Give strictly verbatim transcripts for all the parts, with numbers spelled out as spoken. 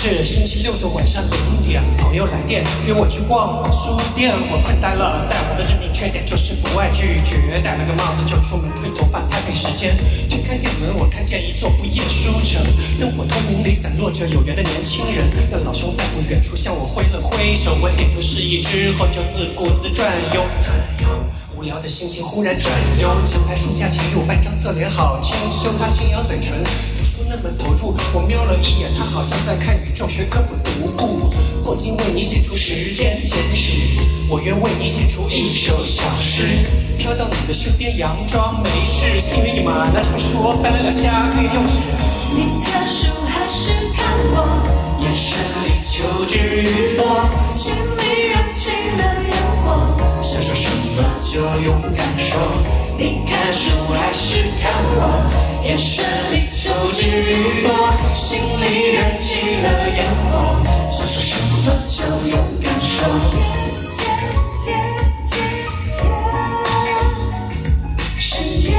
是星期六的晚上零点，朋友来电约我去逛逛书店，我困呆了，但我的致命缺点就是不爱拒绝，戴了个帽子就出门吹头发太费时间。推开店门，我看见一座不夜书城，灯火通明里散落着有缘的年轻人。那老兄在不远处向我挥了挥手，我点头示意之后就自顾自转悠。无聊的心情忽然转悠，前排书架前有半张侧脸好清秀，他轻咬嘴唇，读书那么投入。我瞄了一眼，他好像在看宇宙学科普读物。霍金为你写出时间简史，我愿为你写出一首小诗。飘到你的身边，佯装没事，心里嘛拿这本书翻了两下，可以用纸。 你看书还是看我？ 眼神里求知欲多， 心里燃起了烟火。 想说什么就勇敢说。 你看书还是看我？眼神里求知欲多，心里燃起了烟火。 想说什么就勇敢说。 是耶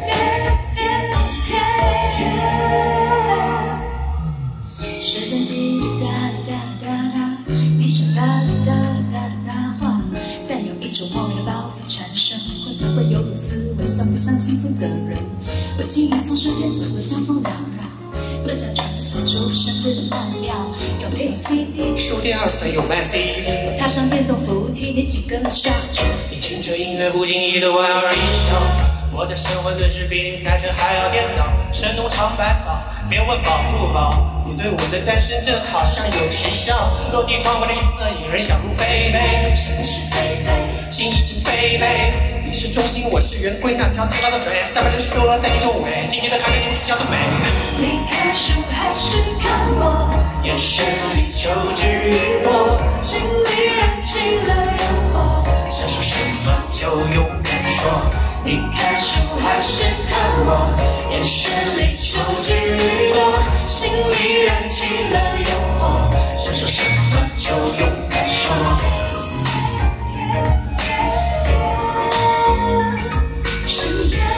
时间滴答答答答，你想哒哒哒哒话，但有一种莫名的包袱产生，会不会有如思维像不像轻浮的人？我经常从身边走过，相逢缭绕，这条船子写出生字的曼妙。有没有 C D？ 书店二层有卖 C D。 我踏上电动扶梯，你紧跟了上去。 你听着音乐，不经意的莞尔一笑。我的生活对峙比林赛车还要颠倒，神农尝百草，别问饱不饱。你对我的单身正好像有奇效，落地窗外的夜色引人想入非非。什么是非非？心已经飞飞。你是中心，我是圆规，那条直拉的腿，三百六十度在你周围，静静的看着你们四角的美。 你看书还是看我？ 眼神里求知欲多， 心里燃起了烟火。 想说什么就勇敢说。 你看书还是看我？眼神里求知欲多，心里燃起了烟火。 想说什么就勇敢说。 是耶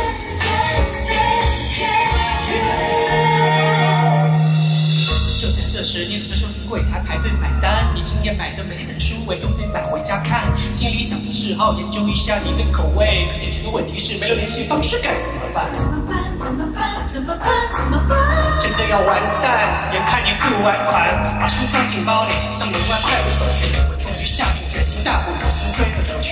就在这时，你死守于柜台排队买单，你今夜买的每本书我都得买回家看，心里想你嗜好，研究一下你的口味，可眼前的问题是没有联系方式该怎么办？ 怎么办？怎么办？怎么办？怎么办？ 真的要完蛋！眼看你付完款，把书装进包里，向门外快步走去，我终于下定决心，大步流星追了出去。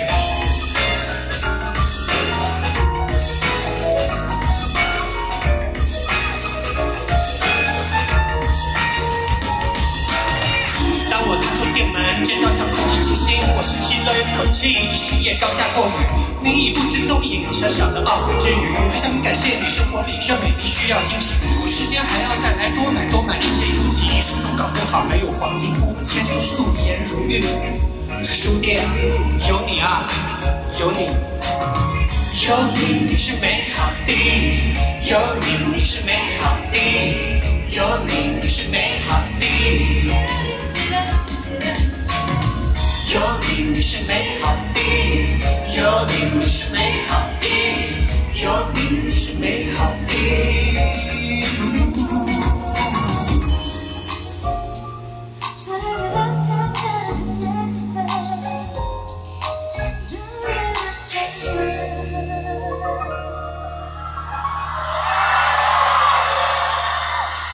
店门见到像空气清新，我深吸了一口气，今夜刚下过雨，你已不知踪影，小小的懊悔之余，还想感谢你生活里这美丽需要惊喜，有时间还要再来多买多买一些书籍，书中搞不好还有黄金屋，签署素颜如玉。这书店有你啊，有你，有你，你是美好的，有